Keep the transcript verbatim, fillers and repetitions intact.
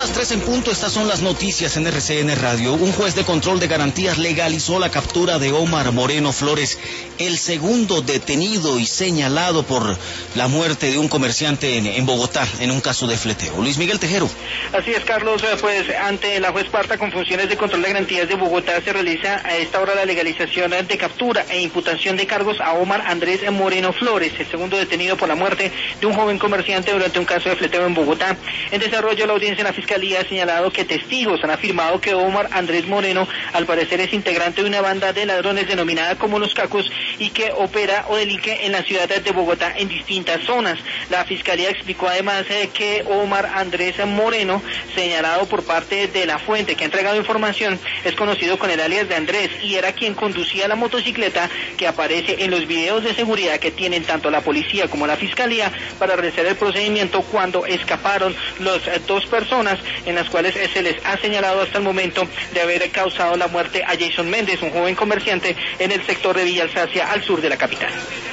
las tres en punto, estas son las noticias en R C N Radio. Un juez de control de garantías legalizó la captura de Omar Moreno Flores, el segundo detenido y señalado por la muerte de un comerciante en, en Bogotá, en un caso de fleteo. Luis Miguel Tejero. Así es, Carlos, pues ante la juez Parta con funciones de control de garantías de Bogotá se realiza a esta hora la legalización de captura e imputación de cargos a Omar Andrés Moreno Flores, el segundo detenido por la muerte de un joven comerciante durante un caso de fleteo en Bogotá. En desarrollo, la audiencia en la Fiscalía ha señalado que testigos han afirmado que Omar Andrés Moreno al parecer es integrante de una banda de ladrones denominada como Los Cacos y que opera o delinque en la ciudad de Bogotá en distintas zonas. La Fiscalía explicó además eh, que Omar Andrés Moreno, señalado por parte de la fuente que ha entregado información, es conocido con el alias de Andrés y era quien conducía la motocicleta que aparece en los videos de seguridad que tienen tanto la policía como la Fiscalía para realizar el procedimiento cuando escaparon las eh, dos personas en las cuales eh, se les ha señalado hasta el momento de haber causado la muerte a Jason Méndez, un joven comerciante en el sector de Villa Alsacia, al sur de la capital.